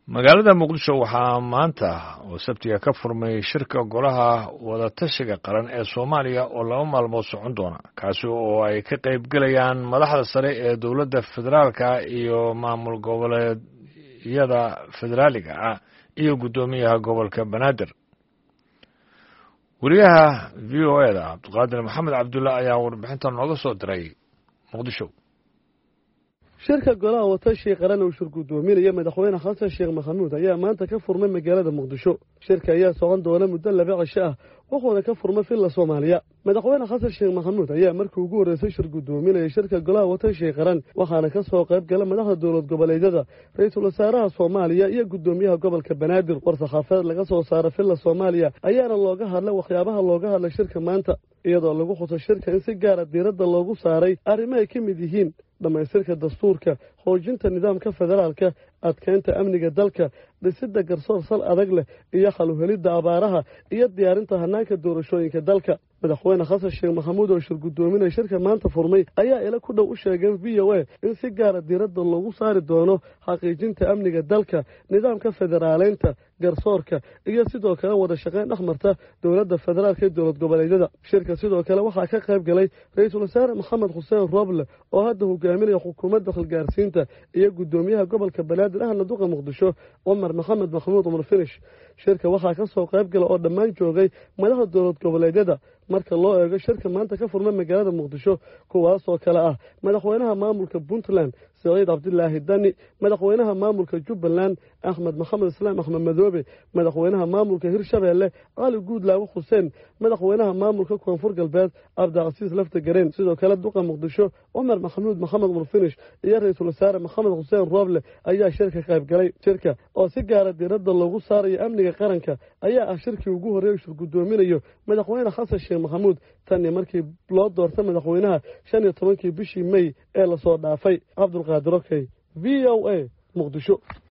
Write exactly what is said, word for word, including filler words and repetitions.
magaalada muqdisho waxaa maanta oo sabtiga ka furmay shirka golaha wadatashiga qaran ee Soomaaliya oo laba maalmood socon doona kaasi oo ay ka qayb galayaan madaxda sare ee dawladda federaalka iyo maamul goboleedyada federaaliga ah iyo gudoomiyaha gobolka Banaadir. wariyaha V O A da Cabdiqaadir Maxamed Cabdulla ayaa warbixintan nooga soo diray muqdisho. shirka golaha wadatashiga qaran oo shir gudoominaya madaxweyne xasan sheekh maxamuud ayaa maanta ka furmay magaalada muqdisho. shirka ayaa socon doona muddo laba cisho ah wuxuuna ka furmay filla Soomaaliya. madaxweyne xasan sheekh maxamuud ayaa markii ugu horeysay shir gudoominaya shirka golaha wadatashiga qaran waxaana ka soo qayb galay madaxda dowlad goboleedyada, ra'iisul wasaaraha Soomaaliya iyo gudoomiyaha gobolka Banaadir. war saxaafadeed laga soo saaray filla Soomaaliya ayaana looga hadlay waxyaabaha looga hadlay shirka maanta, iyadoo lagu xuso shirka in si gaar ah diiradda loogu saaray arrimo ay ka mid yihiin dhamaystirka dastuurka, xoojinta nidaamka federaalka, adkeynta amniga dalka, dhisidda garsoor sal adag leh iyo xal u helidda abaaraha iyo diyaarinta hanaanka doorashooyinka dalka. madaxweyne xasan sheekh maxamuud oo shir gudoominaya shirka maanta furmay ayaa ila ku dhow u sheegeen V O A in si gaara diiradda loogu saari doono xaqiijinta amniga dalka, nidaamka federaaleynta, garsoorka iyo sidoo kale wada shaqayn dhexmarta dowladda federaalka iyo dowlad goboleedyada. shirka sidoo kale waxaa ka qayb galay ra'iisul wasaare maxamed xuseen Roble oo hadda hogaaminaya xukuumadda xilgaarsiinta iyo gudoomiyaha gobolka Banaadir ahna duqa Muqdisho Umar Maxamed Maxamuud Umar Finish. shirka waxaa ka soo qayb galay oo dhammaan joogay madaxda dowlad goboleedyada marka loo eego shirka maanta ka furmay magaalada muqdisho, kuwaas oo kale ah madaxweynaha maamulka Puntland Saciid Cabdilaahi Dani, madaxweynaha maamulka Jubbaland Axmed Maxamed Islaam Axmed Madoobe, madaxweynaha maamulka Hirshabeelle Cali Guudlaawe Xuseen, madaxweynaha maamulka Koonfur Galbeed Cabdicasiis Lafta Gareen, sidoo kale duqa Muqdisho Umar Maxamuud Maxamed Umar Finish iyo ra'iisul wasaare Maxamed Xuseen Roble ayaa shirka ka qayb galay. shirka oo si gaar ah diiradda loogu saarayo amniga qaranka ayaa ah shirkii ugu horeeyay shir gudoominayo madaxweyne xasan sheekh maxamuud tan markii loo doortay madaxweynaha shan iyo tobankii bishii May ee la soo dhaafay. Cabdulqaadir Okey, V O A, Muqdisho.